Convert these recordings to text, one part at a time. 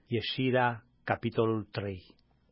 Ieșirea, capitolul 3.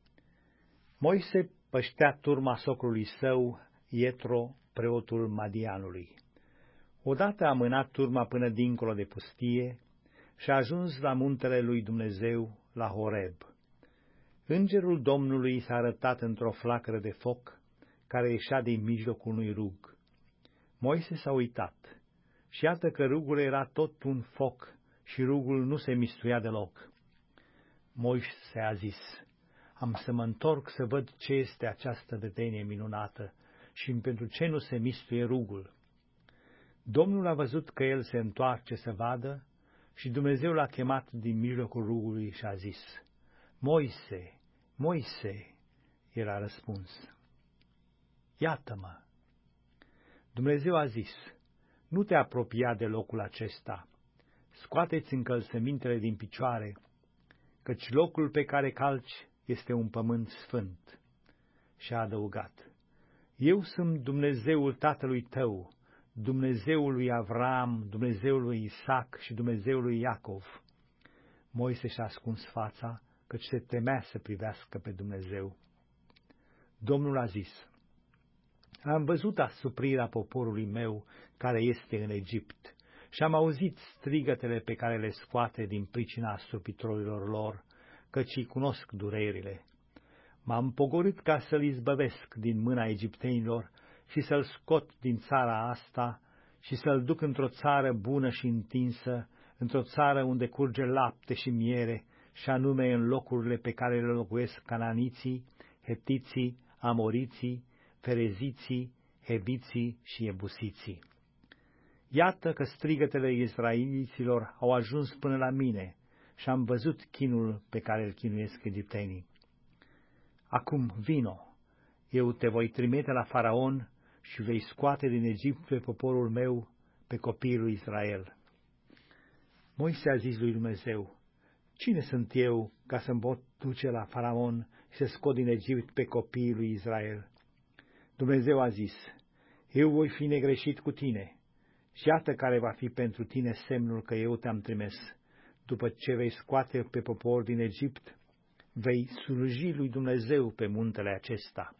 Moise păștea turma socrului său, Ietro, preotul Madianului. Odată a mânat turma până dincolo de pustie și a ajuns la muntele lui Dumnezeu, la Horeb. Îngerul Domnului s-a arătat într-o flacără de foc, care ieșea din mijlocul unui rug. Moise s-a uitat și iată că rugul era tot un foc și rugul nu se mistuia deloc. Moise a zis: am să mă întorc să văd ce este această vedenie minunată și pentru ce nu se mistuie rugul. Domnul a văzut că el se întoarce să vadă și Dumnezeu l-a chemat din mijlocul rugului și a zis: Moise, Moise, el a răspuns: iată-mă. Dumnezeu a zis: nu te apropia de locul acesta, scoateți încălțămintele din picioare, căci locul pe care calci este un pământ sfânt. Și a adăugat: eu sunt Dumnezeul tatălui tău, Dumnezeul lui Avram, Dumnezeul lui Isaac și Dumnezeul lui Iacov. Moise și-a ascuns fața, căci se temea să privească pe Dumnezeu. Domnul a zis: am văzut asuprirea poporului meu care este în Egipt și am auzit strigătele pe care le scoate din pricina astupitorilor lor, căci îi cunosc durerile. M-am pogorât ca să-l izbăvesc din mâna egiptenilor și să-l scot din țara asta și să-l duc într-o țară bună și întinsă, într-o țară unde curge lapte și miere, și anume în locurile pe care le locuiesc cananiții, hetiții, amoriții, fereziții, heviții și ebusiții. Iată că strigătele israeliților au ajuns până la mine și am văzut chinul pe care îl chinuiesc egiptenii. Acum vino, eu te voi trimite la Faraon și vei scoate din Egipt pe poporul meu, pe copiii lui Israel. Moise a zis lui Dumnezeu: cine sunt eu ca să-mi pot duce la Faraon și să scot din Egipt pe copiii lui Israel? Dumnezeu a zis: eu voi fi negreșit cu tine și iată care va fi pentru tine semnul că eu te-am trimis. După ce vei scoate pe popor din Egipt, vei sluji lui Dumnezeu pe muntele acesta.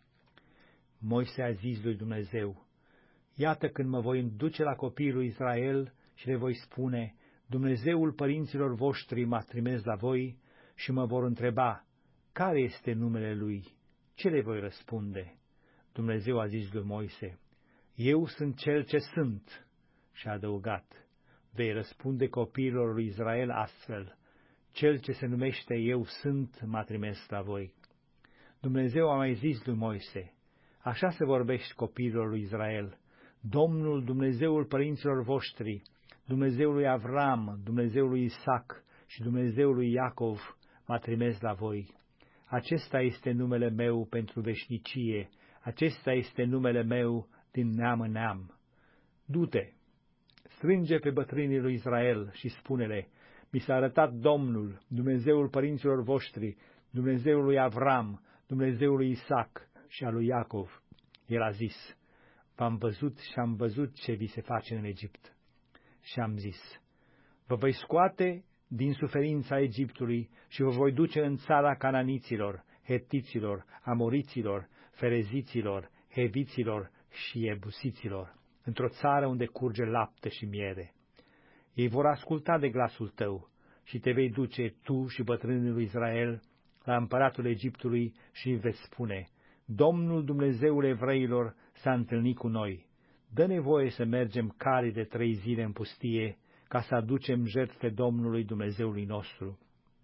Moise a zis lui Dumnezeu: iată când mă voi duce la copiii lui Israel și le voi spune: Dumnezeul părinților voștri m-a trimis la voi, și mă vor întreba: care este numele lui? Ce le voi răspunde? Dumnezeu a zis lui Moise: eu sunt cel ce sunt. Și a adăugat: vei răspunde copiilor lui Israel astfel: cel ce se numește Eu sunt m-a trimis la voi. Dumnezeu a mai zis lui Moise: așa se vorbește copiilor lui Israel: Domnul, Dumnezeul părinților voștri, Dumnezeul lui Avram, Dumnezeul lui Isaac și Dumnezeul lui Iacov m-a trimis la voi. Acesta este numele meu pentru veșnicie, acesta este numele meu din neam în neam. Du-te, strânge pe bătrânii lui Israel și spune-le: mi s-a arătat Domnul, Dumnezeul părinților voștri, Dumnezeul lui Avram, Dumnezeul lui Isaac și al lui Iacov. El a zis: v-am văzut și am văzut ce vi se face în Egipt. Și am zis: vă voi scoate din suferința Egiptului și vă voi duce în țara cananiților, hetiților, amoriților, fereziților, heviților și ebusiților, într-o țară unde curge lapte și miere. Ei vor asculta de glasul tău și te vei duce tu și bătrânii lui Israel la împăratul Egiptului și îi veți spune: Domnul Dumnezeul evreilor s-a întâlnit cu noi. Dă nevoie să mergem cale de 3 zile în pustie ca să aducem jertfe Domnului Dumnezeului nostru.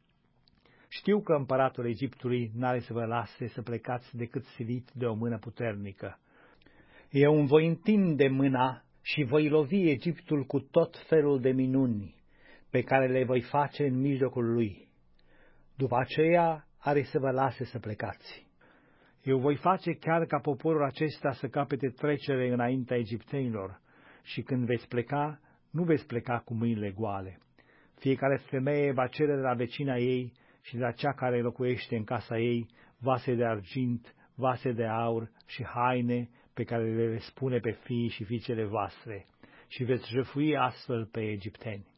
Știu că împăratul Egiptului n-are să vă lase să plecați decât silit de o mână puternică. Eu îmi voi întinde mâna și voi lovi Egiptul cu tot felul de minuni pe care le voi face în mijlocul lui. După aceea are să vă lase să plecați. Eu voi face chiar ca poporul acesta să capete trecere înaintea egiptenilor și când veți pleca, nu veți pleca cu mâinile goale. Fiecare femeie va cere de la vecina ei și de la cea care locuiește în casa ei vase de argint, vase de aur și haine pe care le veți pune pe fiii și fiicele voastre și veți jăfui astfel pe egipteni.